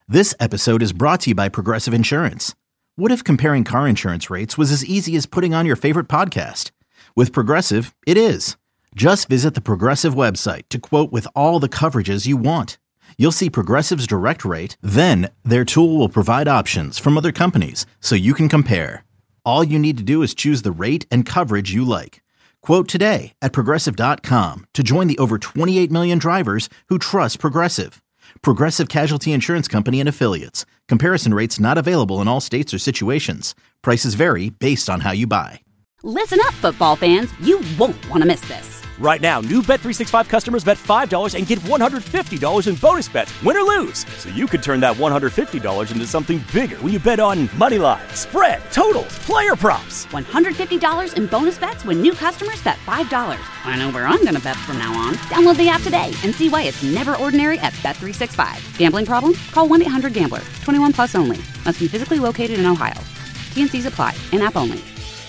This episode is brought to you by Progressive Insurance. What if comparing car insurance rates was as easy as putting on your favorite podcast? With Progressive, it is. Just visit the Progressive website to quote with all the coverages you want. You'll see Progressive's direct rate, then their tool will provide options from other companies so you can compare. All you need to do is choose the rate and coverage you like. Quote today at Progressive.com to join the over 28 million drivers who trust Progressive. Progressive Casualty Insurance Company and Affiliates. Comparison rates not available in all states or situations. Prices vary based on how you buy. Listen up, football fans. You won't want to miss this. Right now, new Bet365 customers bet $5 and get $150 in bonus bets, win or lose. So you could turn that $150 into something bigger when you bet on money line, spread, totals, player props. $150 in bonus bets when new customers bet $5. I know where I'm going to bet from now on. Download the app today and see why it's never ordinary at Bet365. Gambling problem? Call 1-800-GAMBLER. 21 plus only. Must be physically located in Ohio. T&Cs apply. In-app only.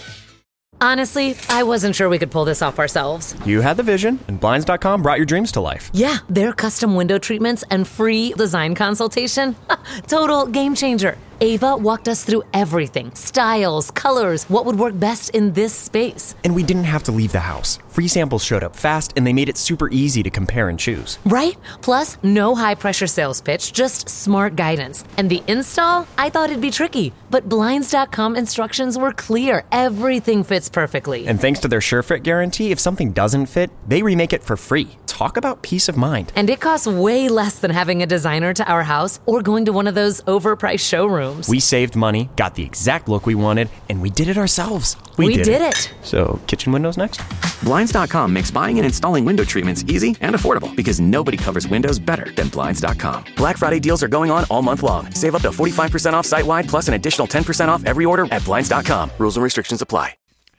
Honestly, I wasn't sure we could pull this off ourselves. You had the vision, and Blinds.com brought your dreams to life. Yeah, their custom window treatments and free design consultation. Total game changer. Ava walked us through everything. Styles, colors, what would work best in this space. And we didn't have to leave the house. Free samples showed up fast, and they made it super easy to compare and choose. Right? Plus, no high-pressure sales pitch, just smart guidance. And the install? I thought it'd be tricky. But Blinds.com instructions were clear. Everything fits perfectly. And thanks to their SureFit guarantee, if something doesn't fit, they remake it for free. Talk about peace of mind. And it costs way less than having a designer to our house or going to one of those overpriced showrooms. We saved money, got the exact look we wanted, and we did it ourselves. We did it. So, kitchen windows next? Blinds.com makes buying and installing window treatments easy and affordable because nobody covers windows better than Blinds.com. Black Friday deals are going on all month long. Save up to 45% off site-wide plus an additional 10% off every order at Blinds.com. Rules and restrictions apply.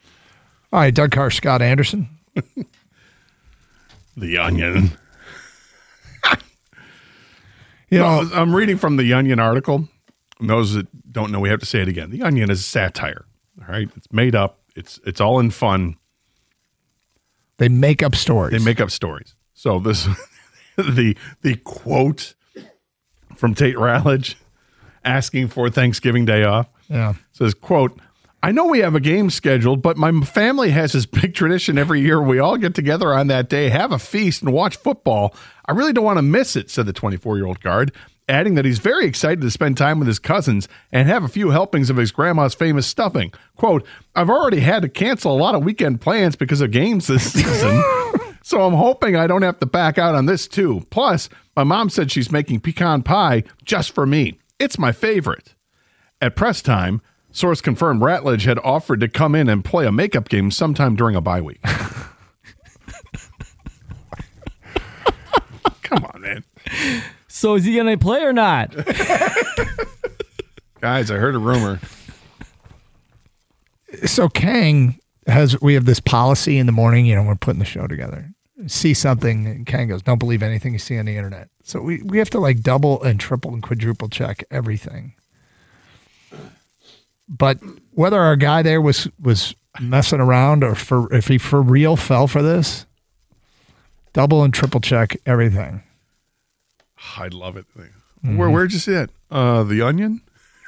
All right, Doug Carr, Scott Anderson. The Onion. I'm reading from the Onion article. And those that don't know, we have to say it again. The Onion is satire. All right, it's made up. It's all in fun. They make up stories. So this, the quote from Tate Rallage asking for Thanksgiving Day off. Yeah, says, quote, I know we have a game scheduled, but my family has this big tradition every year. We all get together on that day, have a feast, and watch football. I really don't want to miss it, said the 24-year-old guard, adding that he's very excited to spend time with his cousins and have a few helpings of his grandma's famous stuffing. Quote, I've already had to cancel a lot of weekend plans because of games this season, so I'm hoping I don't have to back out on this too. Plus, my mom said she's making pecan pie just for me. It's my favorite. At press time, source confirmed Ratledge had offered to come in and play a makeup game sometime during a bye week. Come on, man. So is he going to play or not? Guys, I heard a rumor. So Kang we have this policy in the morning, we're putting the show together. See something, and Kang goes, don't believe anything you see on the internet. So we have to like double and triple and quadruple check everything. But whether our guy there was messing around or if he for real fell for this, double and triple check everything. I love it. Mm-hmm. Where'd you see it? The Onion?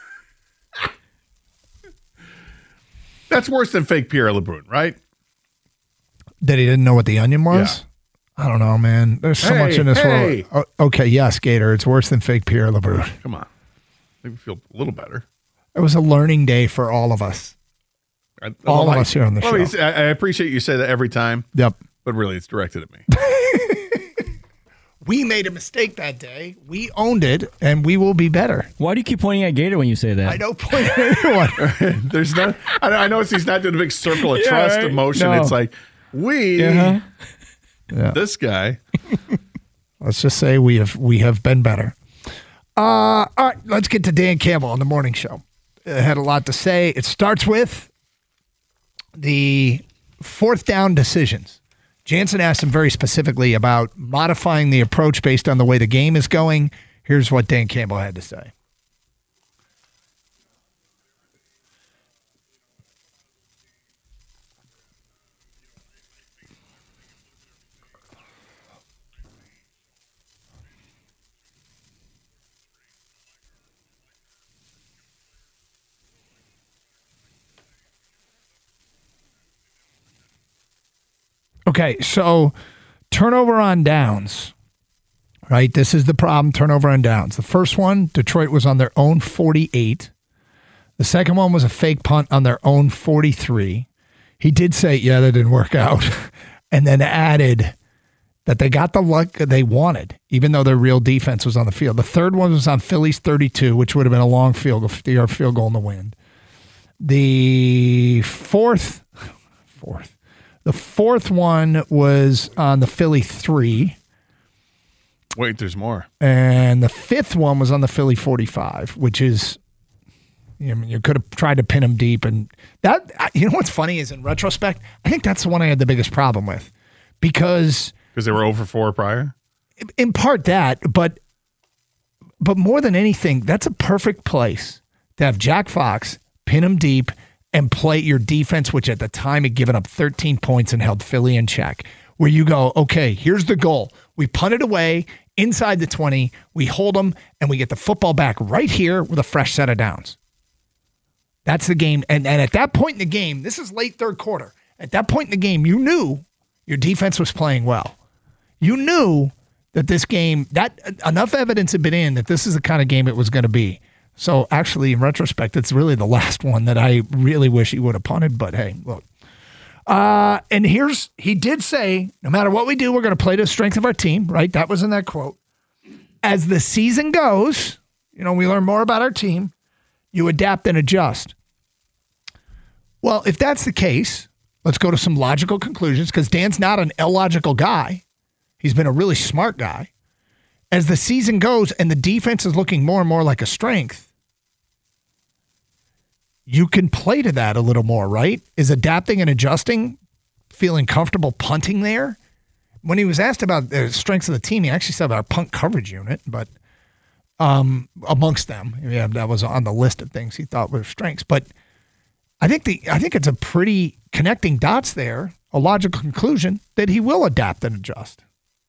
That's worse than fake Pierre LeBrun, right? That he didn't know what the Onion was? Yeah. I don't know, man. There's so much in this world. Oh, okay, yes, Gator. It's worse than fake Pierre LeBrun. Come on. Make me feel a little better. It was a learning day for all of us. All of us here on the show. I appreciate you say that every time. Yep. But really, it's directed at me. We made a mistake that day. We owned it, and we will be better. Why do you keep pointing at Gator when you say that? I don't point at anyone. There's not. I know he's not doing a big circle of trust emotion. No. It's like this guy. Let's just say we have been better. All right, let's get to Dan Campbell on the morning show. Had a lot to say. It starts with the fourth down decisions. Jansen asked him very specifically about modifying the approach based on the way the game is going. Here's what Dan Campbell had to say. Okay, so turnover on downs, right? This is the problem, turnover on downs. The first one, Detroit was on their own 48. The second one was a fake punt on their own 43. He did say, yeah, that didn't work out, and then added that they got the luck they wanted, even though their real defense was on the field. The third one was on Philly's 32, which would have been a long field goal, 50-yard field goal in the wind. The fourth one was on the Philly 3. Wait, there's more. And the fifth one was on the Philly 45, which is, you could have tried to pin him deep. And that, what's funny is in retrospect, I think that's the one I had the biggest problem with. Because they were 0-4 prior? In part that, but more than anything, that's a perfect place to have Jack Fox pin him deep and play your defense, which at the time had given up 13 points and held Philly in check, where you go, okay, here's the goal. We punt it away inside the 20, we hold them, and we get the football back right here with a fresh set of downs. That's the game. And at that point in the game, this is late third quarter. At that point in the game, you knew your defense was playing well. You knew that this game, that enough evidence had been in that this is the kind of game it was going to be. So actually, in retrospect, it's really the last one that I really wish he would have punted. But hey, look. And he did say, no matter what we do, we're going to play to the strength of our team, right? That was in that quote. As the season goes, we learn more about our team. You adapt and adjust. Well, if that's the case, let's go to some logical conclusions, because Dan's not an illogical guy. He's been a really smart guy. As the season goes and the defense is looking more and more like a strength, you can play to that a little more, right? Is adapting and adjusting, feeling comfortable punting there? When he was asked about the strengths of the team, he actually said our punt coverage unit, but amongst them, that was on the list of things he thought were strengths. But I think it's a pretty connecting dots there, a logical conclusion that he will adapt and adjust.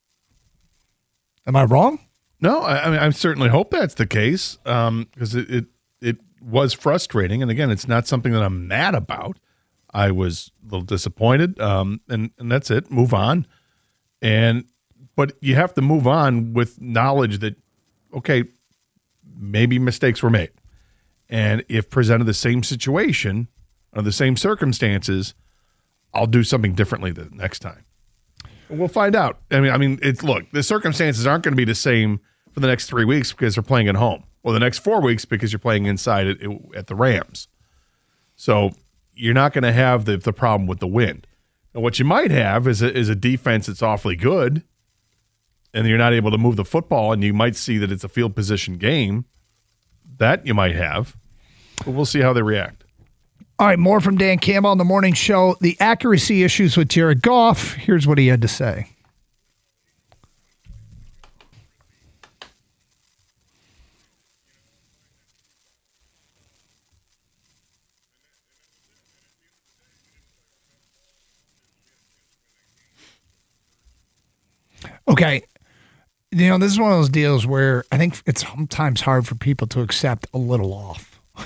Am I wrong? No, I certainly hope that's the case, because it was frustrating. And again, it's not something that I'm mad about. I was a little disappointed, and that's it. Move on. But you have to move on with knowledge that, okay, maybe mistakes were made. And if presented the same situation or the same circumstances, I'll do something differently the next time. We'll find out. I mean, the circumstances aren't going to be the same for the next 3 weeks because they're playing at home, or the next 4 weeks because you're playing inside at the Rams. So you're not going to have the problem with the wind. And what you might have is a defense that's awfully good, and you're not able to move the football, and you might see that it's a field position game. That you might have. But we'll see how they react. All right, more from Dan Campbell on the morning show. The accuracy issues with Jared Goff. Here's what he had to say. Okay. This is one of those deals where I think it's sometimes hard for people to accept a little off.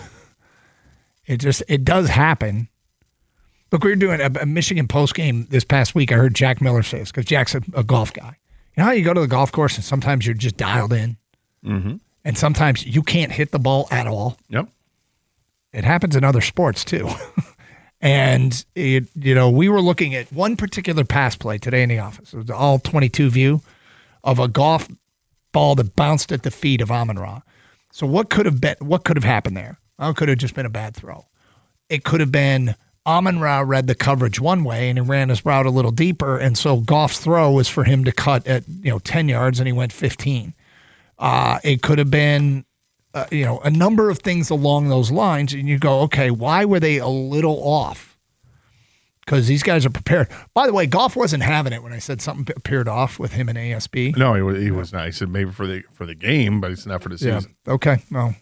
It does happen. Look, we were doing a Michigan post game this past week. I heard Jack Miller say this because Jack's a golf guy. You know how you go to the golf course and sometimes you're just dialed in? Mm-hmm. And sometimes you can't hit the ball at all? Yep. It happens in other sports too. And, we were looking at one particular pass play today in the office. It was the all 22 view of a golf ball that bounced at the feet of Amon-Ra. So what could have happened there? Well, it could have just been a bad throw. It could have been Amon-Ra read the coverage one way and he ran his route a little deeper, and so Goff's throw was for him to cut at 10 yards and he went 15. It could have been a number of things along those lines, and you go, okay, why were they a little off? Because these guys are prepared. By the way, Goff wasn't having it when I said something appeared off with him and ASB. No, he was not. He said maybe for the game, but it's not for the season. Yeah. Okay. Well,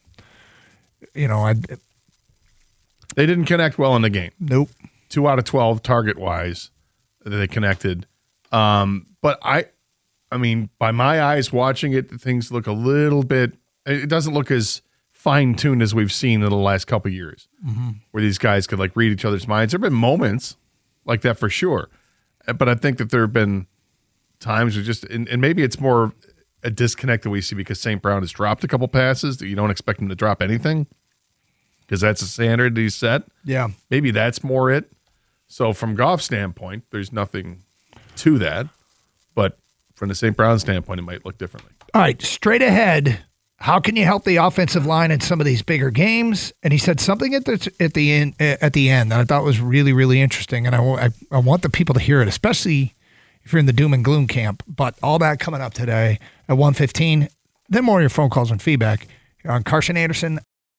they didn't connect well in the game. Nope. 2 out of 12 target wise, they connected. But I mean, by my eyes watching it, things look a little bit. It doesn't look as fine-tuned as we've seen in the last couple of years, where these guys could read each other's minds. There have been moments like that for sure. But I think that there have been times we just, and maybe it's more a disconnect that we see because St. Brown has dropped a couple passes that you don't expect him to drop anything because that's a standard that he's set. Yeah. Maybe that's more it. So from Goff's standpoint, there's nothing to that. But from the St. Brown standpoint, it might look differently. All right, straight ahead, how can you help the offensive line in some of these bigger games? And he said something at the end that I thought was really, really interesting, and I want the people to hear it, especially if you're in the doom and gloom camp. But all that coming up today at 1:15. Then more of your phone calls and feedback here on Carson Anderson.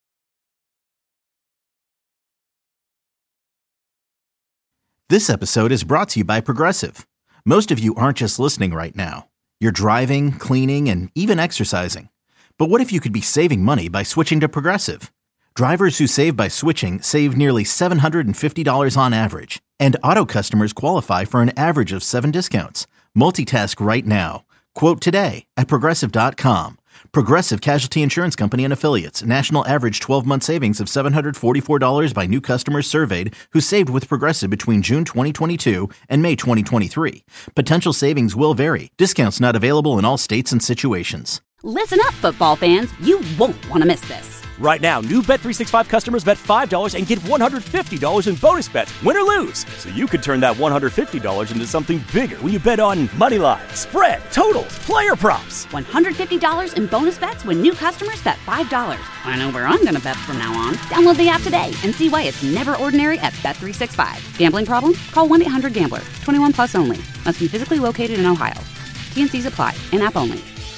This episode is brought to you by Progressive. Most of you aren't just listening right now. You're driving, cleaning, and even exercising. But what if you could be saving money by switching to Progressive? Drivers who save by switching save nearly $750 on average. And auto customers qualify for an average of 7 discounts. Multitask right now. Quote today at Progressive.com. Progressive Casualty Insurance Company and Affiliates. National average 12-month savings of $744 by new customers surveyed who saved with Progressive between June 2022 and May 2023. Potential savings will vary. Discounts not available in all states and situations. Listen up, football fans. You won't want to miss this. Right now, new Bet365 customers bet $5 and get $150 in bonus bets, win or lose. So you could turn that $150 into something bigger when you bet on moneyline, spread, totals, player props. $150 in bonus bets when new customers bet $5. I know where I'm going to bet from now on. Download the app today and see why it's never ordinary at Bet365. Gambling problem? Call 1-800-GAMBLER. 21 plus only. Must be physically located in Ohio. T&Cs apply. In-app only.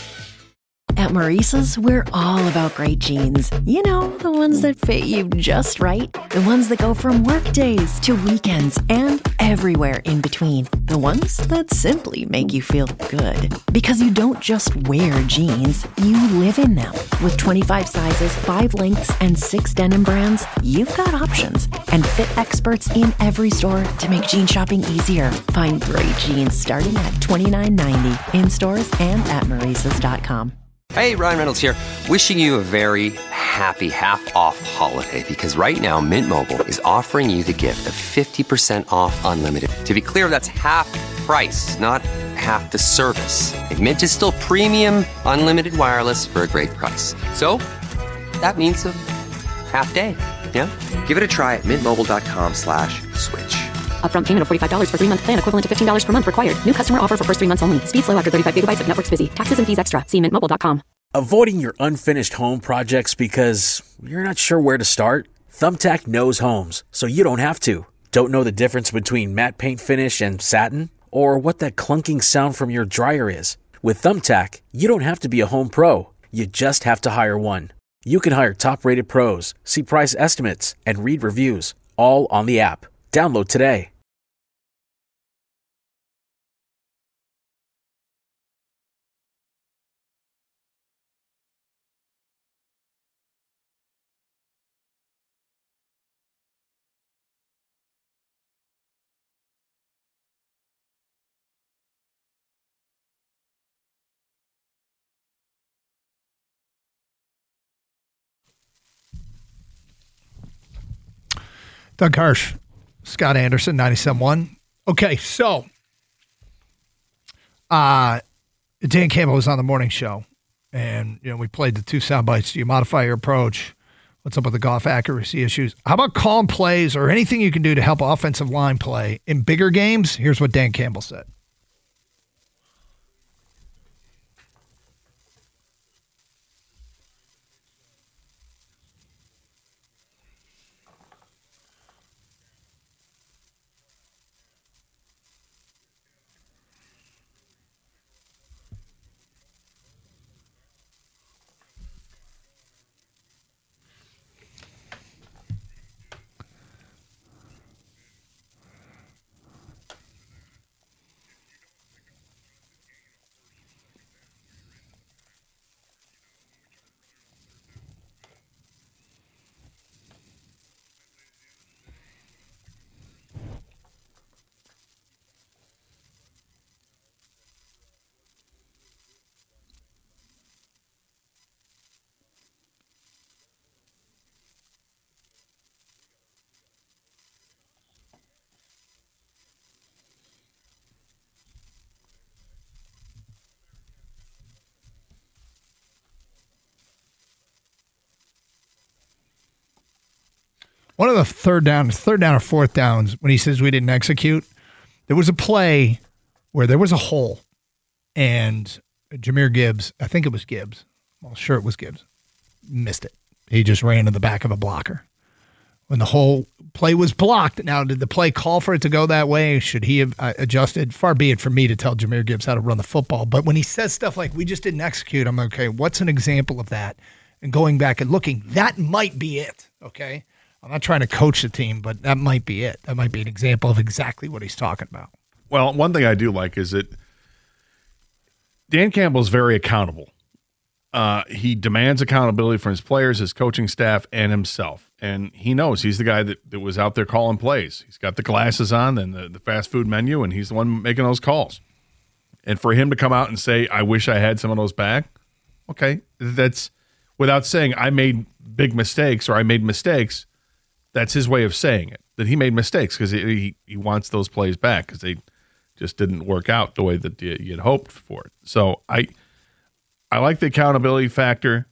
At Maurice's, we're all about great jeans. You know, the ones that fit you just right. The ones that go from work days to weekends and everywhere in between. The ones that simply make you feel good. Because you don't just wear jeans, you live in them. With 25 sizes, 5 lengths, and 6 denim brands, you've got options. And fit experts in every store to make jean shopping easier. Find great jeans starting at $29.90 in stores and at Maurice's.com. Hey, Ryan Reynolds here, wishing you a very happy half-off holiday because right now Mint Mobile is offering you the gift of 50% off unlimited. To be clear, that's half price, not half the service. And Mint is still premium unlimited wireless for a great price. So, that means a half day, yeah? Give it a try at mintmobile.com/switch. Upfront payment of $45 for 3-month plan equivalent to $15 per month required. New customer offer for first 3 months only. Speed slow after 35 gigabytes if network's busy. Taxes and fees extra. See mintmobile.com. Avoiding your unfinished home projects because you're not sure where to start? Thumbtack knows homes, so you don't have to. Don't know the difference between matte paint finish and satin? Or what that clunking sound from your dryer is? With Thumbtack, you don't have to be a home pro. You just have to hire one. You can hire top-rated pros, see price estimates, and read reviews, all on the app. Download today. Doug Harsh, Scott Anderson, 97.1. Okay, so Dan Campbell was on the morning show, and we played the 2 sound bites. Do you modify your approach? What's up with the Goff accuracy issues? How about calling plays or anything you can do to help offensive line play in bigger games? Here's what Dan Campbell said. One of the third down or fourth downs, when he says we didn't execute, there was a play where there was a hole, and Jahmyr Gibbs, I think it was Gibbs, well, sure it was Gibbs, missed it. He just ran in the back of a blocker. When the whole play was blocked, now did the play call for it to go that way? Should he have adjusted? Far be it from me to tell Jahmyr Gibbs how to run the football. But when he says stuff like, we just didn't execute, I'm like, okay, what's an example of that? And going back and looking, that might be it, okay? I'm not trying to coach the team, but that might be it. That might be an example of exactly what he's talking about. Well, one thing I do like is that Dan Campbell's very accountable. He demands accountability from his players, his coaching staff, and himself. And he knows he's the guy that was out there calling plays. He's got the glasses on and the fast food menu, and he's the one making those calls. And for him to come out and say, I wish I had some of those back, okay, that's without saying I made big mistakes or I made mistakes. That's his way of saying it, that he made mistakes because he wants those plays back because they just didn't work out the way that you had hoped for it. So I like the accountability factor.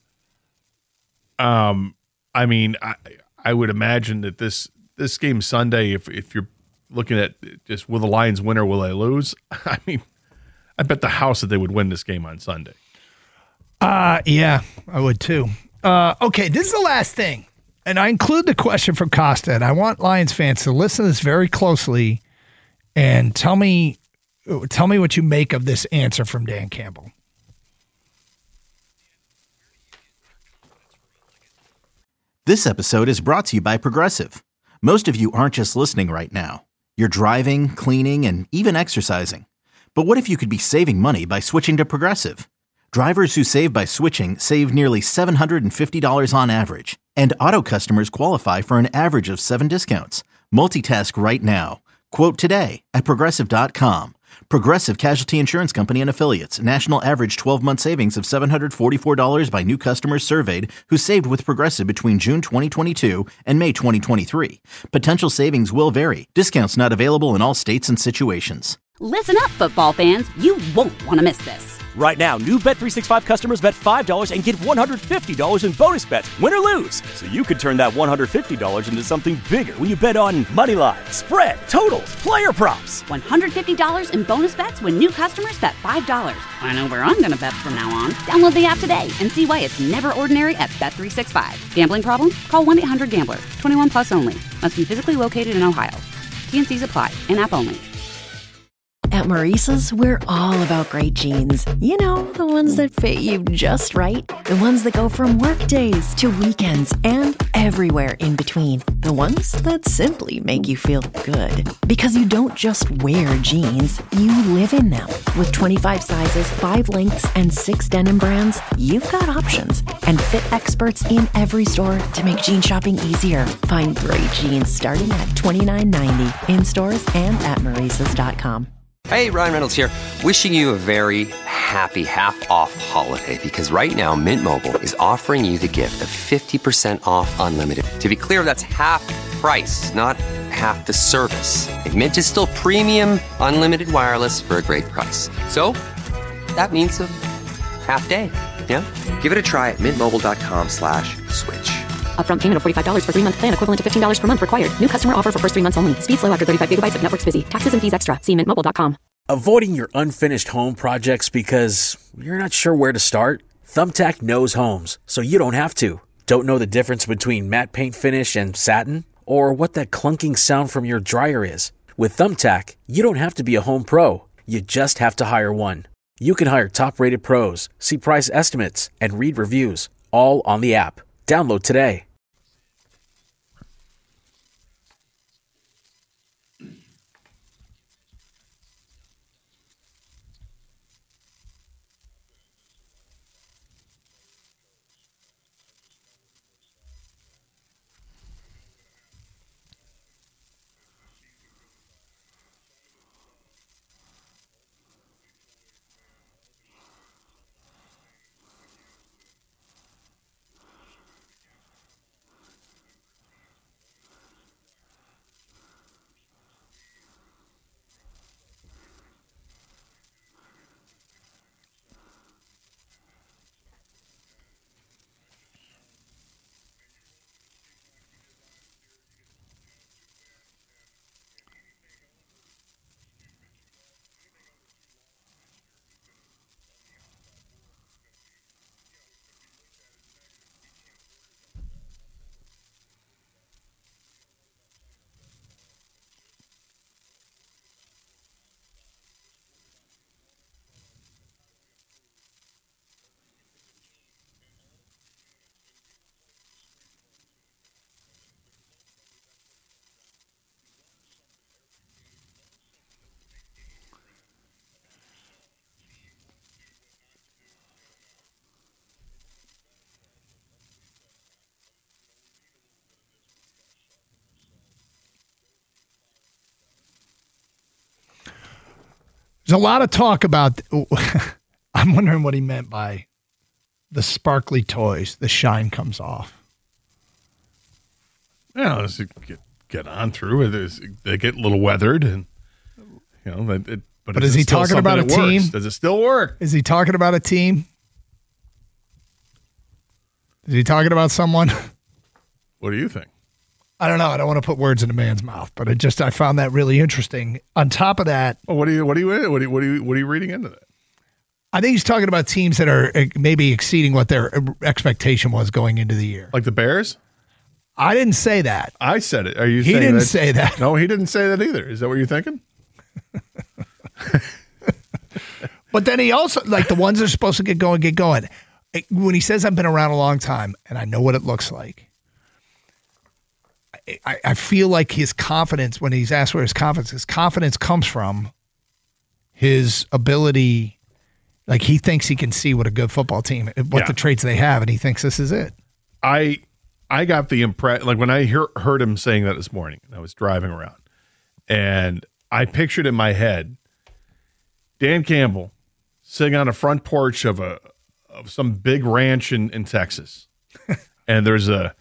I mean, I would imagine that this game Sunday, if you're looking at just will the Lions win or will they lose? I mean, I bet the house that they would win this game on Sunday. Yeah, I would too. Okay, this is the last thing. And I include the question from Costa, and I want Lions fans to listen to this very closely and tell me what you make of this answer from Dan Campbell. This episode is brought to you by Progressive. Most of you aren't just listening right now. You're driving, cleaning, and even exercising. But what if you could be saving money by switching to Progressive? Drivers who save by switching save nearly $750 on average. And auto customers qualify for an average of 7 discounts. Multitask right now. Quote today at Progressive.com. Progressive Casualty Insurance Company and Affiliates. National average 12-month savings of $744 by new customers surveyed who saved with Progressive between June 2022 and May 2023. Potential savings will vary. Discounts not available in all states and situations. Listen up, football fans. You won't want to miss this. Right now, new Bet365 customers bet $5 and get $150 in bonus bets, win or lose. So you could turn that $150 into something bigger when you bet on Moneyline, spread, totals, player props. $150 in bonus bets when new customers bet $5. I know where I'm going to bet from now on. Download the app today and see why it's never ordinary at Bet365. Gambling problem? Call 1-800-GAMBLER. 21 plus only. Must be physically located in Ohio. T&Cs apply. In-app only. At Maurice's, we're all about great jeans. You know, the ones that fit you just right. The ones that go from work days to weekends and everywhere in between. The ones that simply make you feel good. Because you don't just wear jeans, you live in them. With 25 sizes, 5 lengths, and 6 denim brands, you've got options. And fit experts in every store to make jean shopping easier. Find great jeans starting at $29.90 in stores and at Maurice's.com. Hey, Ryan Reynolds here. Wishing you a very happy half-off holiday because right now Mint Mobile is offering you the gift of 50% off unlimited. To be clear, that's half price, not half the service. And Mint is still premium unlimited wireless for a great price. So that means a half day, yeah? Give it a try at mintmobile.com/switch. Upfront payment of $45 for 3-month plan, equivalent to $15 per month required. New customer offer for first 3 months only. Speed slow after 35 gigabytes if network's busy. Taxes and fees extra. See mintmobile.com. Avoiding your unfinished home projects because you're not sure where to start? Thumbtack knows homes, so you don't have to. Don't know the difference between matte paint finish and satin? Or what that clunking sound from your dryer is? With Thumbtack, you don't have to be a home pro. You just have to hire one. You can hire top-rated pros, see price estimates, and read reviews, all on the app. Download today. a lot of talk about. I'm wondering what he meant by the sparkly toys. The shine comes off. Yeah, let's get on through it. They get a little weathered, and but is he talking about a team? Does it still work? Is he talking about a team? Is he talking about someone? What do you think? I don't know. I don't want to put words in a man's mouth, but I found that really interesting. On top of that, what are you reading into that? I think he's talking about teams that are maybe exceeding what their expectation was going into the year. Like the Bears? I didn't say that. I said it. Are you? He saying didn't say that. No, he didn't say that either. Is that what you're thinking? But then he also, like the ones that are supposed to get going. When he says, I've been around a long time and I know what it looks like, I feel like his confidence, when he's asked where his confidence comes from, his ability, like he thinks he can see what a good football team, what the traits they have, and he thinks this is it. I got the impression, like when I heard him saying that this morning, I was driving around, and I pictured in my head Dan Campbell sitting on a front porch of some big ranch in Texas, and there's a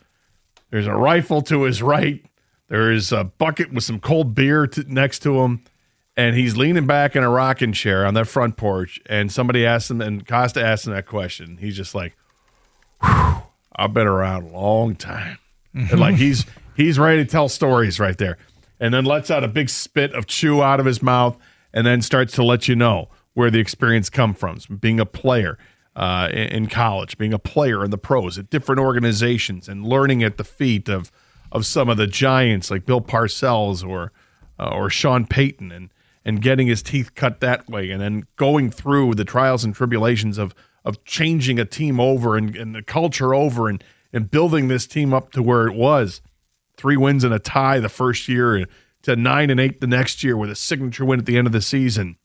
rifle to his right, there is a bucket with some cold beer next to him, and he's leaning back in a rocking chair on that front porch, and somebody asked him, and Costa asked him that question. He's just like, whew, I've been around a long time. And like he's ready to tell stories right there. And then lets out a big spit of chew out of his mouth and then starts to let you know where the experience comes from being a player in college, being a player in the pros at different organizations and learning at the feet of some of the giants like Bill Parcells or Sean Payton and getting his teeth cut that way, and then going through the trials and tribulations of changing a team over and the culture over and building this team up to where it was. 3 wins and a tie the first year to 9-8 the next year with a signature win at the end of the season,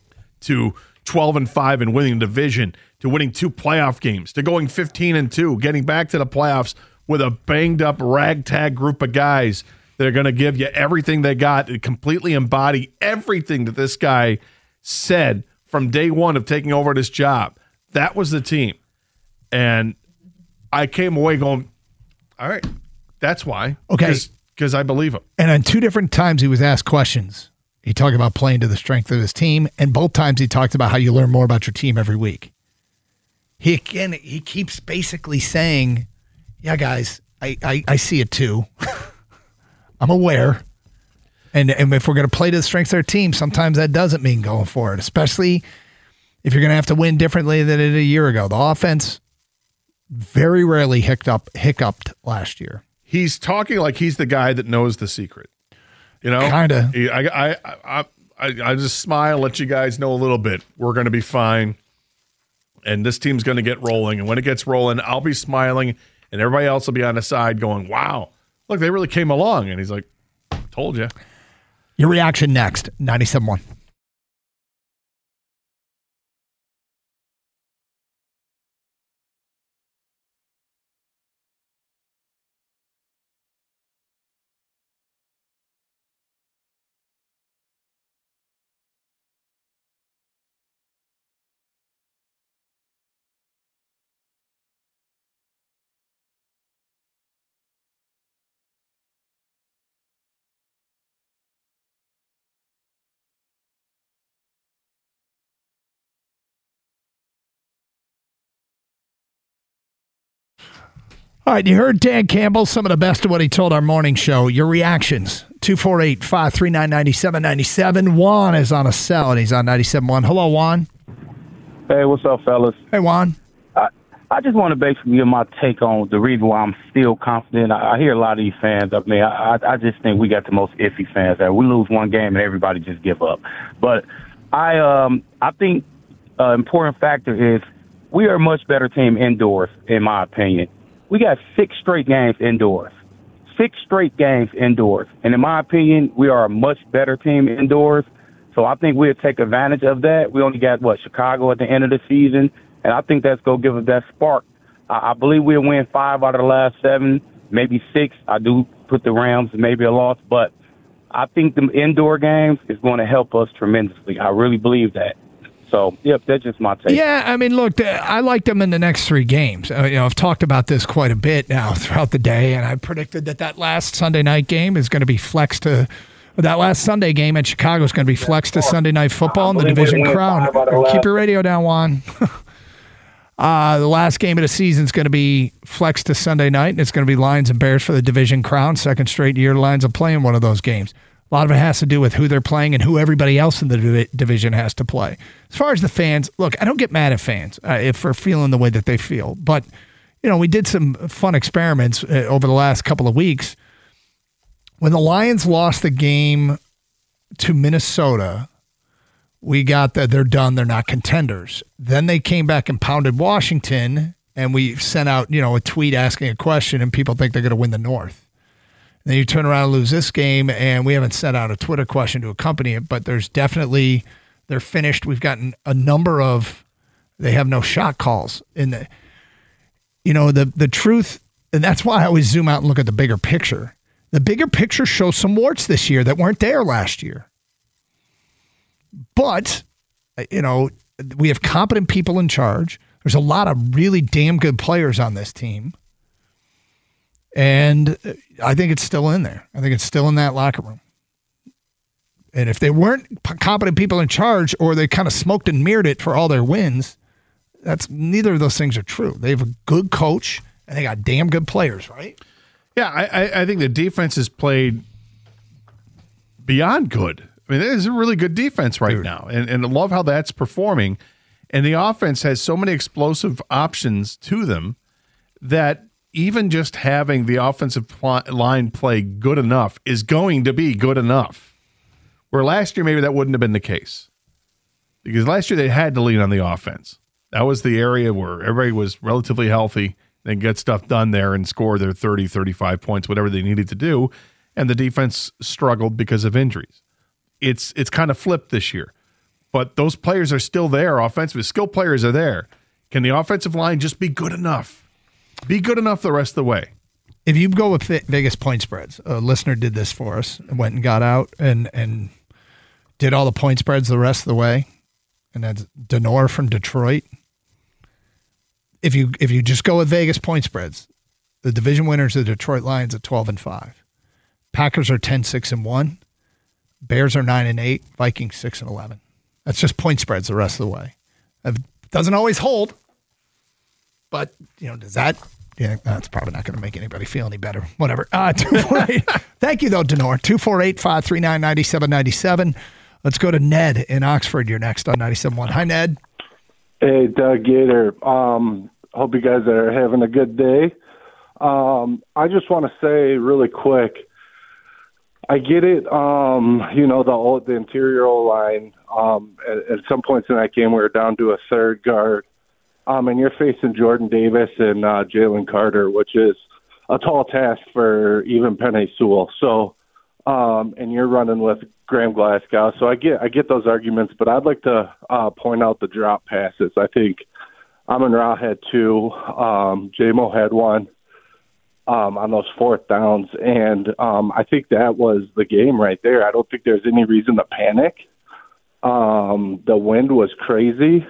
to 12-5 and winning the division, to winning 2 playoff games, to going 15-2, getting back to the playoffs with a banged up ragtag group of guys that are going to give you everything they got to completely embody everything that this guy said from day one of taking over this job. That was the team. And I came away going, all right, that's why. Okay. Because I believe him. And on 2 different times he was asked questions. He talked about playing to the strength of his team, and both times he talked about how you learn more about your team every week. He keeps basically saying, yeah, guys, I see it too. I'm aware. And if we're going to play to the strengths of our team, sometimes that doesn't mean going for it, especially if you're going to have to win differently than it did a year ago. The offense very rarely hiccuped last year. He's talking like he's the guy that knows the secret. You know? Kind of. I just smile, let you guys know a little bit. We're going to be fine. And this team's going to get rolling. And when it gets rolling, I'll be smiling, and everybody else will be on the side going, wow, look, they really came along. And he's like, told you. Your reaction next, 97.1. All right, you heard Dan Campbell, some of the best of what he told our morning show. Your reactions, 248-539-9797. Juan is on a cell, and he's on 97.1. Hello, Juan. Hey, what's up, fellas? Hey, Juan. I just want to basically give my take on the reason why I'm still confident. I hear a lot of these fans. I mean, I just think we got the most iffy fans there. We lose one game, and everybody just give up. But I think an important factor is we are a much better team indoors, in my opinion. We got 6 straight games indoors. 6 straight games indoors. And in my opinion, we are a much better team indoors. So I think we'll take advantage of that. We only got, Chicago at the end of the season. And I think that's going to give us that spark. I believe we'll win 5 out of the last 7, maybe 6. I do put the Rams maybe a loss. But I think the indoor games is going to help us tremendously. I really believe that. So, yep, that's just my take. Yeah, I mean, look, I like them in the next 3 games. I've talked about this quite a bit now throughout the day, and I predicted that last Sunday night game is going to be flexed to that last Sunday game at Chicago is going to be flexed to Sunday Night Football in the division crown. Keep your radio down, Juan. The last game of the season is going to be flexed to Sunday night, and it's going to be Lions and Bears for the division crown. Second straight year, the Lions are playing one of those games. A lot of it has to do with who they're playing and who everybody else in the division has to play. As far as the fans, look, I don't get mad at fans for feeling the way that they feel. But, we did some fun experiments over the last couple of weeks. When the Lions lost the game to Minnesota, we got that they're done, they're not contenders. Then they came back and pounded Washington, and we sent out, a tweet asking a question, and people think they're going to win the North. Then you turn around and lose this game, and we haven't sent out a Twitter question to accompany it, but there's definitely, they're finished. We've gotten a number of, they have no shot calls. In the truth, and that's why I always zoom out and look at the bigger picture. The bigger picture shows some warts this year that weren't there last year. But, we have competent people in charge. There's a lot of really damn good players on this team. And I think it's still in there. I think it's still in that locker room. And if they weren't competent people in charge, or they kind of smoked and mirrored it for all their wins, neither of those things are true. They have a good coach, and they got damn good players, right? Yeah, I think the defense has played beyond good. I mean, it is a really good defense right now, and I love how that's performing. And the offense has so many explosive options to them that even just having the offensive line play good enough is going to be good enough. Where last year, maybe that wouldn't have been the case. Because last year they had to lean on the offense. That was the area where everybody was relatively healthy and get stuff done there and score their 30, 35 points, whatever they needed to do. And the defense struggled because of injuries. It's kind of flipped this year. But those players are still there offensively. Skilled players are there. Can the offensive line just be good enough? Be good enough the rest of the way. If you go with Vegas point spreads, a listener did this for us and went and got out and did all the point spreads the rest of the way. And that's Denor from Detroit. If you just go with Vegas point spreads, the division winners of the Detroit Lions at 12-5. Packers are 10-6-1. Bears are 9-8. Vikings 6-11. That's just point spreads the rest of the way. It doesn't always hold, but does that? Yeah, that's probably not going to make anybody feel any better. Whatever. 248. Thank you though, Denor. 248-539-9797. Let's go to Ned in Oxford. You're next on 97.1. Hi, Ned. Hey, Doug Gator. Hope you guys are having a good day. I just want to say really quick, I get it. The interior O-line, at some points in that game, we were down to a third guard. And you're facing Jordan Davis and Jalen Carter, which is a tall task for even Penei Sewell. So, and you're running with Graham Glasgow. So I get those arguments, but I'd like to point out the drop passes. I think Amon-Ra had 2, J-Mo had 1 on those fourth downs, and I think that was the game right there. I don't think there's any reason to panic. The wind was crazy,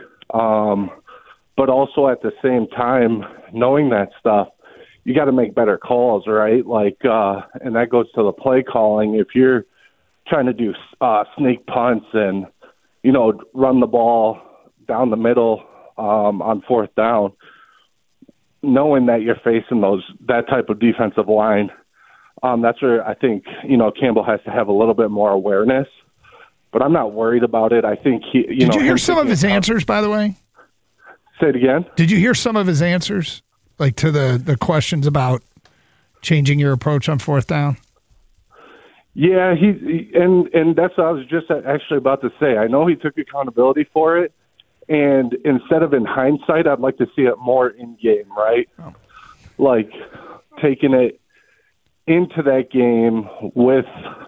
but also at the same time, knowing that stuff, you got to make better calls, right? And that goes to the play calling. If you're trying to do sneak punts and, run the ball down the middle on fourth down, knowing that you're facing that type of defensive line, that's where I think, Campbell has to have a little bit more awareness. But I'm not worried about it. I think Did you hear some of his answers, by the way? Say it again. Did you hear some of his answers, to the questions about changing your approach on fourth down? Yeah, and that's what I was just actually about to say. I know he took accountability for it, and instead of in hindsight, I'd like to see it more in game, right? Oh. Like taking it into that game with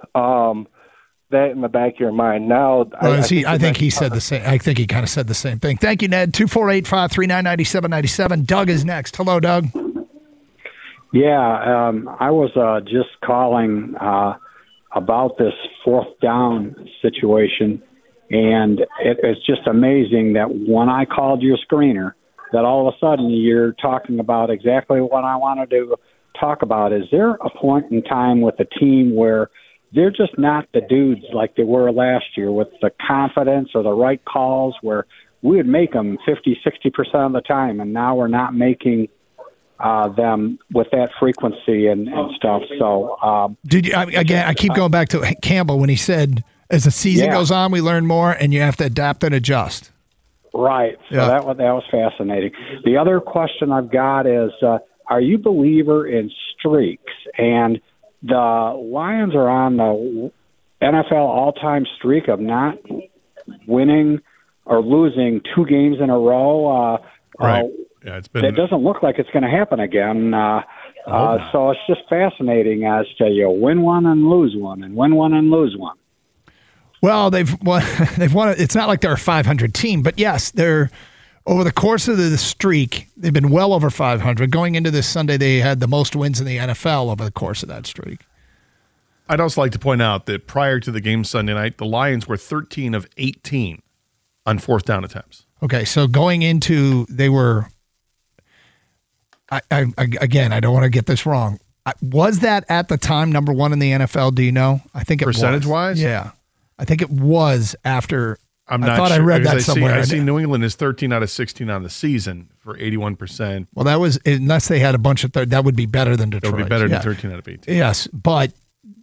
that in the back of your mind. Now, I think he said the same. I think he kind of said the same thing. Thank you, Ned. 248-539-9797. Doug is next. Hello, Doug. Yeah, I was just calling about this fourth down situation, and it's just amazing that when I called you a screener, that all of a sudden you're talking about exactly what I wanted to talk about. Is there a point in time with a team where they're just not the dudes like they were last year with the confidence or the right calls where we would make them 50, 60% of the time, and now we're not making them with that frequency and stuff. So did you, again, I keep going back to Campbell when he said, as the season goes on, we learn more and you have to adapt and adjust. Right. So that was fascinating. The other question I've got is, are you a believer in streaks? And the Lions are on the NFL all-time streak of not winning or losing 2 games in a row. Right. Yeah, it's been. It doesn't look like it's going to happen again. So it's just fascinating as to win one and lose one, and win one and lose one. Well, they've won. It's not like they're a 500 team, but yes, they're over the course of the streak. They've been well over 500. Going into this Sunday, they had the most wins in the NFL over the course of that streak. I'd also like to point out that prior to the game Sunday night, the Lions were 13 of 18 on fourth down attempts. Okay, so going into, they were. Again, I don't want to get this wrong. Was that at the time number 1 in the NFL? Do you know? I think it was. Percentage-wise? Yeah. I think it was after. I'm not thought sure. I read that somewhere. I see New England is 13 out of 16 on the season for 81%. Well, that was, unless they had a bunch of that would be better than Detroit. That would be better than 13 out of 18. Yes, but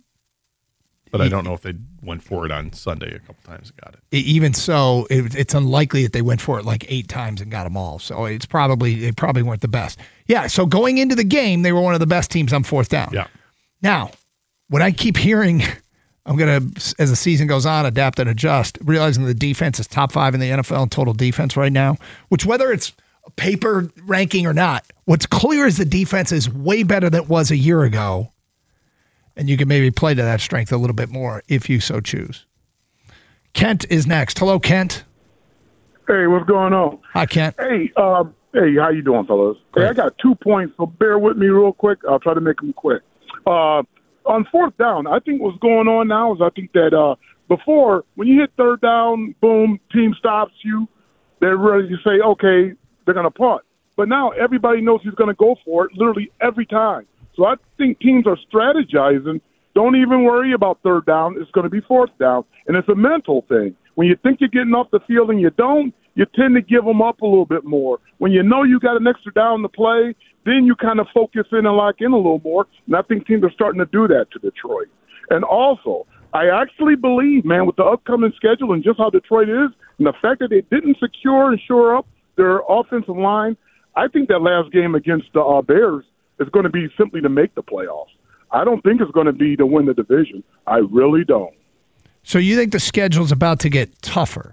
I don't know if they went for it on Sunday a couple times and got it. Even so, it's unlikely that they went for it like 8 times and got them all. So they probably weren't the best. Yeah, so going into the game, they were one of the best teams on fourth down. Yeah. Now, when I keep hearing, I'm going to, as the season goes on, adapt and adjust, realizing the defense is top 5 in the NFL in total defense right now, which whether it's a paper ranking or not, what's clear is the defense is way better than it was a year ago. And you can maybe play to that strength a little bit more if you so choose. Kent is next. Hello, Kent. Hey, what's going on? Hi, Kent. Hey, how you doing, fellas? Hey, I got 2 points, so bear with me real quick. I'll try to make them quick. On fourth down, I think what's going on now is I think that before, when you hit third down, boom, team stops you, they're ready to say, okay, they're going to punt. But now everybody knows he's going to go for it literally every time. So I think teams are strategizing. Don't even worry about third down. It's going to be fourth down. And it's a mental thing. When you think you're getting off the field and you don't, you tend to give them up a little bit more. When you know you got an extra down to play, then you kind of focus in and lock in a little more. And I think teams are starting to do that to Detroit. And also, I actually believe, man, with the upcoming schedule and just how Detroit is, and the fact that they didn't secure and shore up their offensive line, I think that last game against the Bears is going to be simply to make the playoffs. I don't think it's going to be to win the division. I really don't. So you think the schedule's about to get tougher?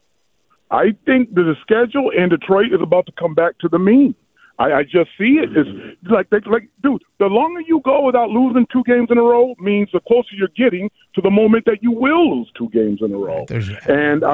I think that the schedule and Detroit is about to come back to the mean. I just see it. It's like, dude, the longer you go without losing 2 games in a row means the closer you're getting to the moment that you will lose 2 games in a row. And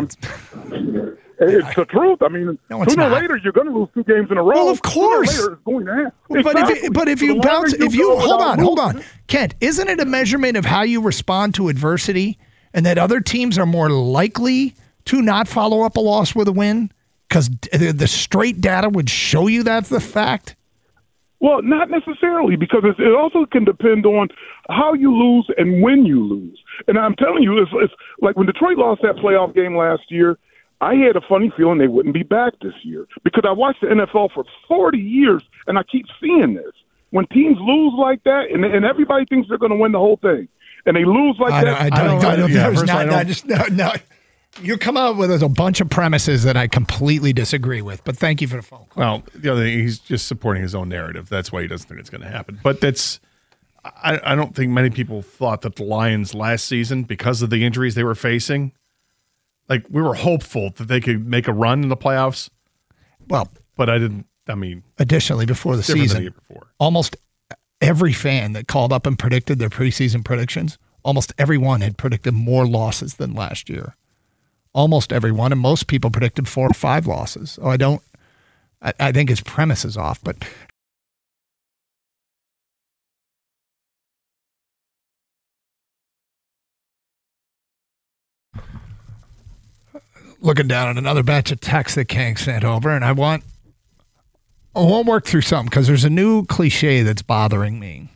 it's the truth. I mean, sooner or later, you're going to lose 2 games in a row. Well, of course. Sooner or later, it's going to happen. But if you bounce, hold on, Kent, isn't it a measurement of how you respond to adversity, and that other teams are more likely to not follow up a loss with a win? Because the straight data would show you that's the fact. Well, not necessarily, because it also can depend on how you lose and when you lose. And I'm telling you, it's like when Detroit lost that playoff game last year, I had a funny feeling they wouldn't be back this year because I watched the NFL for 40 years, and I keep seeing this. When teams lose like that, and everybody thinks they're going to win the whole thing, and they lose like that. No. You come out with a bunch of premises that I completely disagree with, but thank you for the phone call. Well, the other thing, he's just supporting his own narrative. That's why he doesn't think it's going to happen. But I don't think many people thought that the Lions last season, because of the injuries they were facing, like we were hopeful that they could make a run in the playoffs. Well, but I didn't. I mean, additionally, before the season, almost every fan that called up and predicted their preseason predictions, almost everyone had predicted more losses than last year. Almost everyone, and most people predicted 4 or 5 losses. So I think his premise is off, but looking down at another batch of texts that Kang sent over, and I want to work through something because there's a new cliche that's bothering me.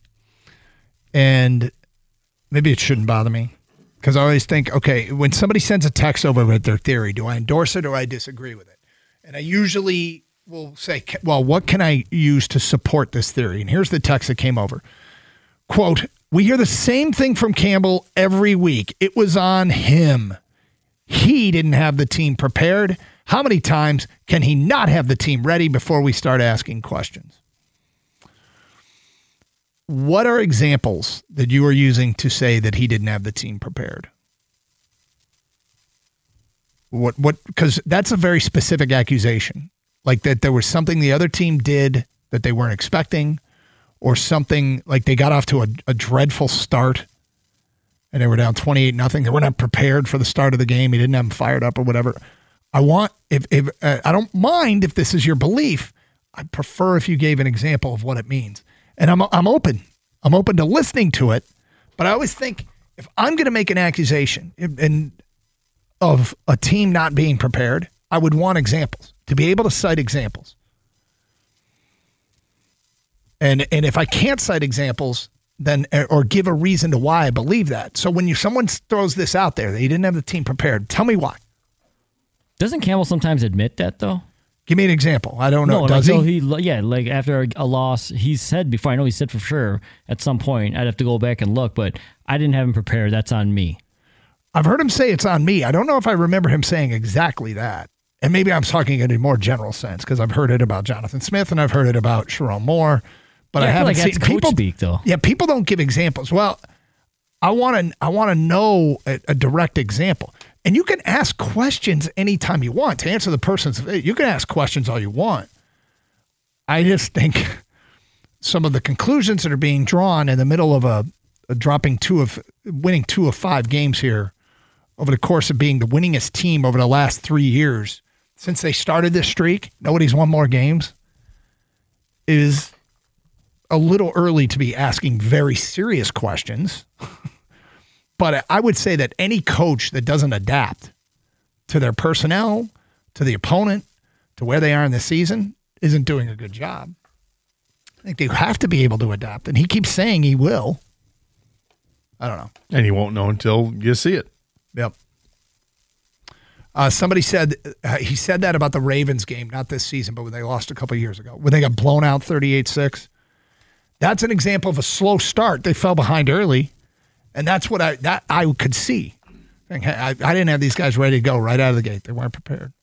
And maybe it shouldn't bother me because I always think, okay, when somebody sends a text over with their theory, do I endorse it or I disagree with it? And I usually will say, well, what can I use to support this theory? And here's the text that came over. Quote, we hear the same thing from Campbell every week. It was on him. He didn't have the team prepared. How many times can he not have the team ready before we start asking questions? What are examples that you are using to say that he didn't have the team prepared? What, because that's a very specific accusation. Like that there was something the other team did that they weren't expecting, or something like they got off to a dreadful start and they were down 28-0. They were not prepared for the start of the game. He didn't have them fired up or whatever. I don't mind if this is your belief. I prefer if you gave an example of what it means. And I'm open. I'm open to listening to it. But I always think if I'm going to make an accusation of a team not being prepared, I would want examples, to be able to cite examples. And if I can't cite examples, then or give a reason to why I believe that. So when someone throws this out there that he didn't have the team prepared, tell me why. Doesn't Campbell sometimes admit that though? Give me an example. I don't know. No, Does like, he? So like after a loss, he said before. I know he said for sure at some point. I'd have to go back and look, but I didn't have him prepared. That's on me. I've heard him say it's on me. I don't know if I remember him saying exactly that. And maybe I'm talking in a more general sense because I've heard it about Jonathan Smith and I've heard it about Sharon Moore. But yeah, I haven't feel like seen that's people coach speak though. Yeah, people don't give examples. Well, I want to know a direct example. And you can ask questions anytime you want to answer the person's. You can ask questions all you want. I just think some of the conclusions that are being drawn in the middle of winning 2 of 5 games here over the course of being the winningest team over the last 3 years since they started this streak, nobody's won more games, is a little early to be asking very serious questions. But I would say that any coach that doesn't adapt to their personnel, to the opponent, to where they are in the season, isn't doing a good job. I think they have to be able to adapt. And he keeps saying he will. I don't know. And you won't know until you see it. Yep. Somebody said, he said that about the Ravens game, not this season, but when they lost a couple of years ago, when they got blown out 38-6. That's an example of a slow start. They fell behind early. And that's what I could see. I didn't have these guys ready to go right out of the gate. They weren't prepared.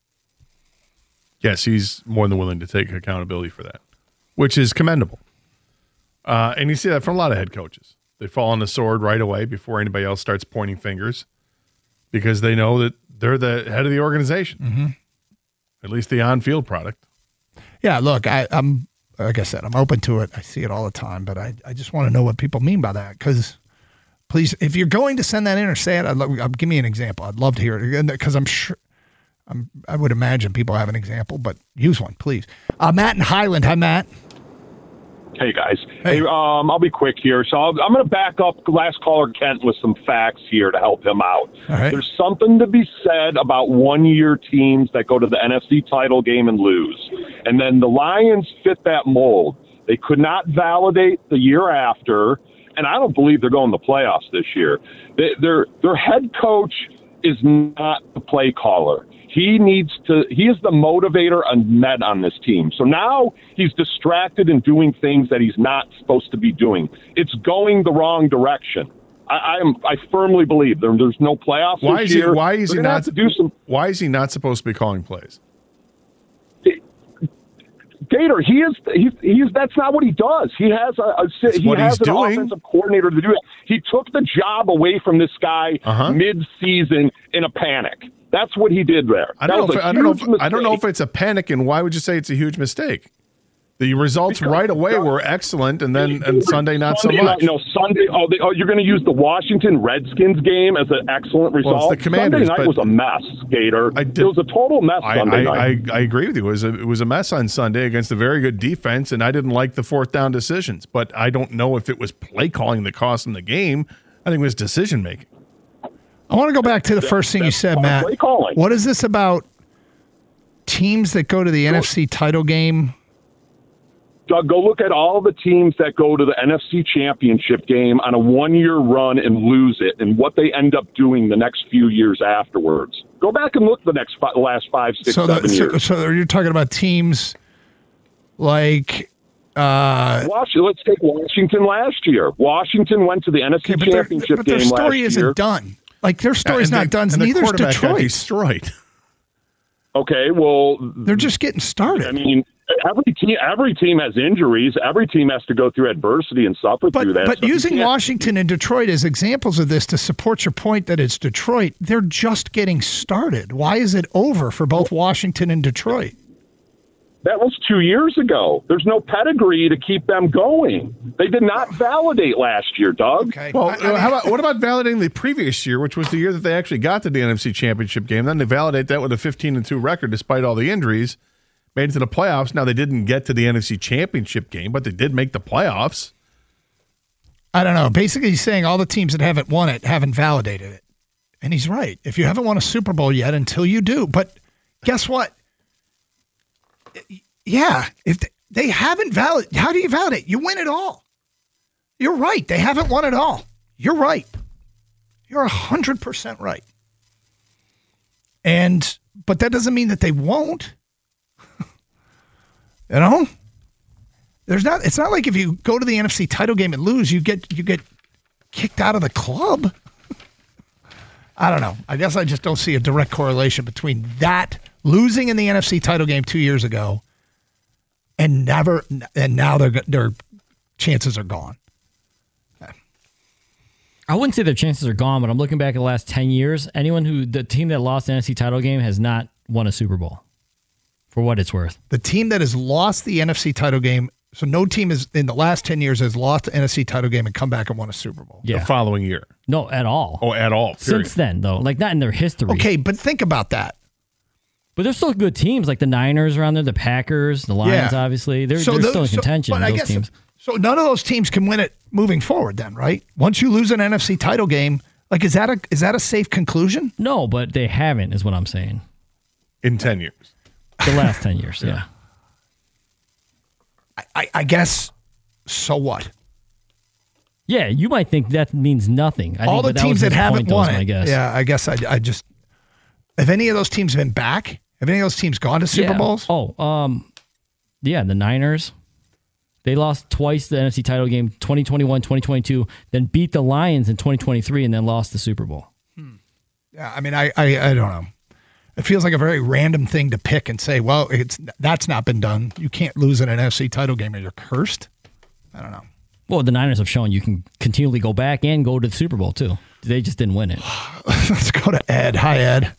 Yes, he's more than willing to take accountability for that, which is commendable. And you see that from a lot of head coaches. They fall on the sword right away before anybody else starts pointing fingers because they know that they're the head of the organization, mm-hmm. At least the on-field product. Yeah, look, I'm like I said, I'm open to it. I see it all the time, but I just want to know what people mean by that because please, if you're going to send that in or say it, give me an example. I'd love to hear it because I'm sure I would imagine people have an example, but use one, please. Matt in Highland. Hi, Matt. Hey, guys. Hey, I'll be quick here. So I'm going to back up last caller, Kent, with some facts here to help him out. All right. There's something to be said about one-year teams that go to the NFC title game and lose. And then the Lions fit that mold. They could not validate the year after, and I don't believe they're going to the playoffs this year. Their head coach is not the play caller. He is the motivator and med on this team. So now he's distracted and doing things that he's not supposed to be doing. It's going the wrong direction. I firmly believe there's no playoffs this year. Why is he not supposed to be calling plays? Gator, that's not what he does. He has an offensive coordinator to do it. He took the job away from this guy mid-season in a panic. That's what he did there. I don't know if it's a panic, and why would you say it's a huge mistake? The results right away were excellent, and then Sunday not so much. Sunday. You're going to use the Washington Redskins game as an excellent result. Well, it's the Commanders, Sunday night was a mess, Gator. It was a total mess Sunday night. I agree with you. It was a mess on Sunday against a very good defense, and I didn't like the fourth down decisions. But I don't know if it was play calling that cost them the game. I think it was decision making. I want to go back to the first thing you said, Matt. Play calling. What is this about teams that go to the NFC title game? Doug, go look at all the teams that go to the NFC Championship game on a one-year run and lose it, and what they end up doing the next few years afterwards. Go back and look the last 5, 6, 7 years. So you're talking about teams like let's take Washington last year. Washington went to the NFC Championship but game their story last year. isn't done. Like, their story's not done. And Neither's the quarterback got Detroit. destroyed. Okay, well, they're just getting started. I mean, every team has injuries. Every team has to go through adversity and suffer through that. But using Washington and Detroit as examples of this to support your point that it's Detroit, they're just getting started. Why is it over for both Washington and Detroit? That was 2 years ago. There's no pedigree to keep them going. They did not validate last year, Doug. Okay. Well, what about validating the previous year, which was the year that they actually got to the NFC Championship game? Then they validate that with a 15-2 record despite all the injuries. Made it to the playoffs. Now, they didn't get to the NFC Championship game, but they did make the playoffs. I don't know. Basically, he's saying all the teams that haven't won it haven't validated it. And he's right. If you haven't won a Super Bowl yet, until you do. But guess what? Yeah, if they haven't validated, how do you validate? You win it all. You're right. They haven't won it all. You're right. You're 100% right. But that doesn't mean that they won't. You know? It's not like if you go to the NFC title game and lose, you get kicked out of the club. I don't know. I guess I just don't see a direct correlation between that losing in the NFC title game 2 years ago and now their chances are gone. I wouldn't say their chances are gone, but I'm looking back at the last 10 years. The team that lost the NFC title game has not won a Super Bowl, for what it's worth. The team that has lost the NFC title game, so no team in the last 10 years has lost the NFC title game and come back and won a Super Bowl. The following year. No, at all. Oh, at all. Period. Since then, though. Like, not in their history. Okay, but think about that. But there's still good teams, like the Niners around there, the Packers, the Lions, obviously. They're still in contention, those teams. So none of those teams can win it moving forward then, right? Once you lose an NFC title game, like, is that a safe conclusion? No, but they haven't, is what I'm saying. In 10 years. The last 10 years, yeah. I guess, so what? Yeah, you might think that means nothing. All the teams that haven't won it. I guess. Yeah, I guess I just... Have any of those teams been back? Have any of those teams gone to Super Bowls? Yeah, the Niners. They lost twice the NFC title game, 2021, 2022, then beat the Lions in 2023, and then lost the Super Bowl. Yeah, I mean, I don't know. It feels like a very random thing to pick and say, well, that's not been done. You can't lose an NFC title game or you're cursed. I don't know. Well, the Niners have shown you can continually go back and go to the Super Bowl, too. They just didn't win it. Let's go to Ed. Hi, Ed.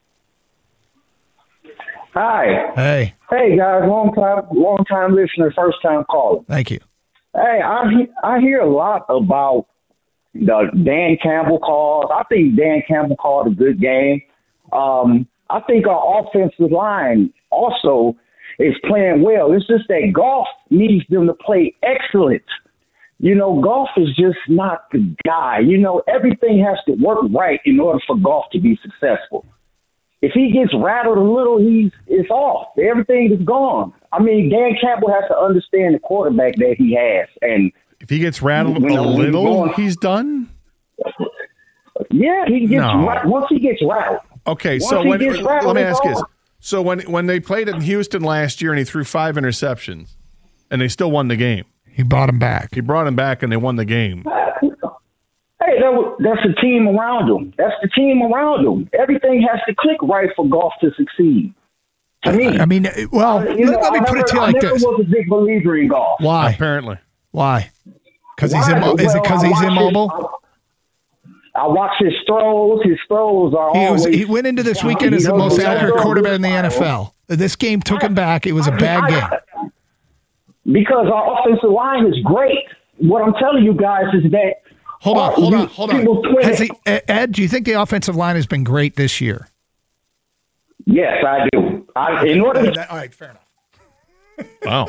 Hi. Hey. Hey, guys. Long time listener, first time caller. Thank you. Hey, I hear a lot about the Dan Campbell calls. I think Dan Campbell called a good game. I think our offensive line also is playing well. It's just that Goff needs them to play excellent. You know, Goff is just not the guy. You know, everything has to work right in order for Goff to be successful. If he gets rattled a little, it's off. Everything is gone. I mean, Dan Campbell has to understand the quarterback that he has. And if he gets rattled a little, he's done? Yeah, he gets once he gets rattled. Okay, so let me ask you this. So when they played in Houston last year and he threw 5 interceptions and they still won the game. He brought him back. He brought him back and they won the game. Hey, that's the team around him. That's the team around him. Everything has to click right for Goff to succeed. To me. I mean, well, let me put it to you like this. I never was a big believer in Goff. Why? Apparently. Why? Because he's immobile? Is it because he's immobile? I watch his throws. His throws are always... He went into this weekend as the most accurate quarterback in the NFL. This game took him back. It was a bad game. Because our offensive line is great. What I'm telling you guys is that... Hold on. Ed, do you think the offensive line has been great this year? Yes, I do. All right, fair enough. Wow.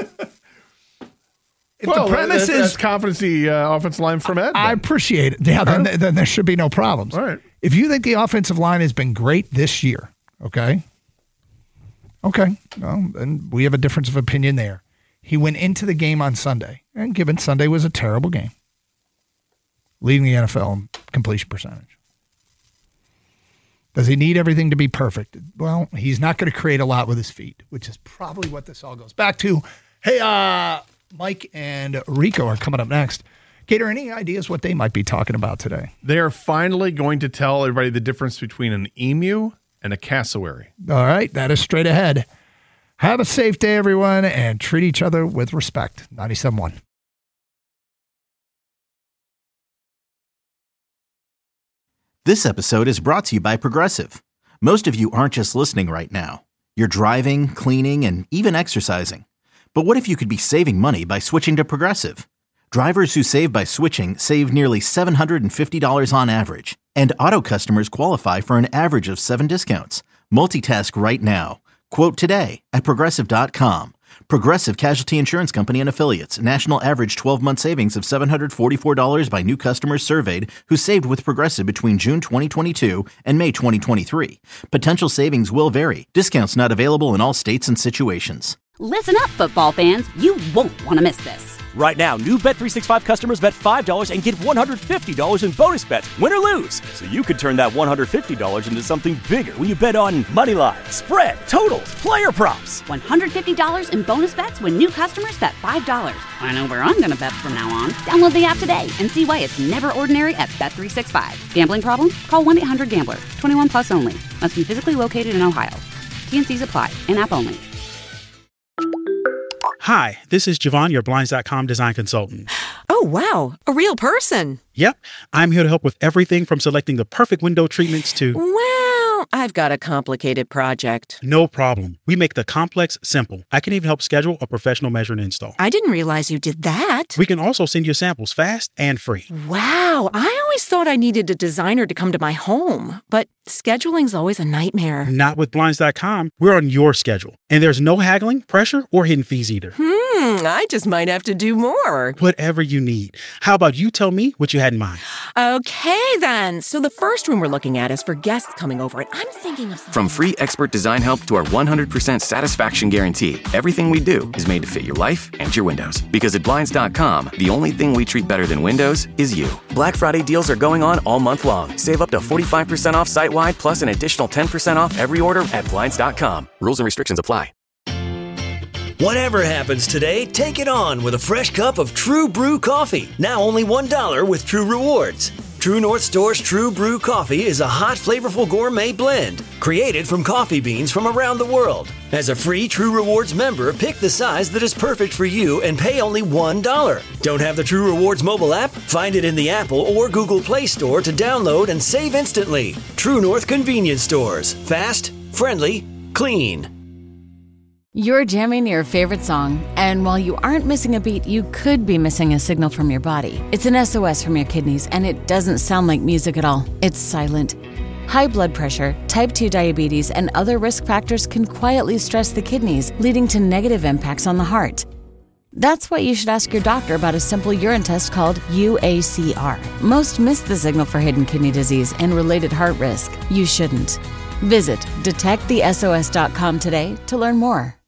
The premise is that's confidence the offensive line from Ed. I appreciate it. Yeah, then there should be no problems. All right. If you think the offensive line has been great this year, okay, well, then we have a difference of opinion there. He went into the game on Sunday, and given Sunday was a terrible game, leading the NFL in completion percentage. Does he need everything to be perfect? Well, he's not going to create a lot with his feet, which is probably what this all goes back to. Hey, Mike and Rico are coming up next. Gator, any ideas what they might be talking about today? They are finally going to tell everybody the difference between an emu and a cassowary. All right, that is straight ahead. Have a safe day, everyone, and treat each other with respect. 97.1. This episode is brought to you by Progressive. Most of you aren't just listening right now. You're driving, cleaning, and even exercising. But what if you could be saving money by switching to Progressive? Drivers who save by switching save nearly $750 on average. And auto customers qualify for an average of 7 discounts. Multitask right now. Quote today at Progressive.com. Progressive Casualty Insurance Company and Affiliates. National average 12-month savings of $744 by new customers surveyed who saved with Progressive between June 2022 and May 2023. Potential savings will vary. Discounts not available in all states and situations. Listen up, football fans. You won't want to miss this. Right now, new Bet365 customers bet $5 and get $150 in bonus bets, win or lose. So you could turn that $150 into something bigger when you bet on moneyline, spread, totals, player props. $150 in bonus bets when new customers bet $5. I know where I'm going to bet from now on. Download the app today and see why it's never ordinary at Bet365. Gambling problem? Call 1-800-GAMBLER. 21 plus only. Must be physically located in Ohio. T&Cs apply. In-app only. Hi, this is Javon, your Blinds.com design consultant. Oh, wow. A real person. Yep. I'm here to help with everything from selecting the perfect window treatments to... Well, I've got a complicated project. No problem. We make the complex simple. I can even help schedule a professional measure and install. I didn't realize you did that. We can also send you samples fast and free. Wow. I always thought I needed a designer to come to my home, but scheduling's always a nightmare. Not with Blinds.com. We're on your schedule. And there's no haggling, pressure, or hidden fees either. I just might have to do more. Whatever you need. How about you tell me what you had in mind? Okay, then. So the first room we're looking at is for guests coming over, and I'm thinking of... From free expert design help to our 100% satisfaction guarantee, everything we do is made to fit your life and your windows. Because at Blinds.com, the only thing we treat better than windows is you. Black Friday deals are going on all month long. Save up to 45% off site-wide, plus an additional 10% off every order at Blinds.com. Rules and restrictions apply. Whatever happens today, take it on with a fresh cup of True Brew coffee. Now only $1 with True Rewards. True North Store's True Brew coffee is a hot, flavorful gourmet blend created from coffee beans from around the world. As a free True Rewards member, pick the size that is perfect for you and pay only $1. Don't have the True Rewards mobile app? Find it in the Apple or Google Play Store to download and save instantly. True North Convenience Stores. Fast, friendly, clean. You're jamming your favorite song, and while you aren't missing a beat, you could be missing a signal from your body. It's an SOS from your kidneys, and it doesn't sound like music at all. It's silent. High blood pressure, type 2 diabetes, and other risk factors can quietly stress the kidneys, leading to negative impacts on the heart. That's why you should ask your doctor about a simple urine test called UACR. Most miss the signal for hidden kidney disease and related heart risk. You shouldn't. Visit detectthesos.com today to learn more.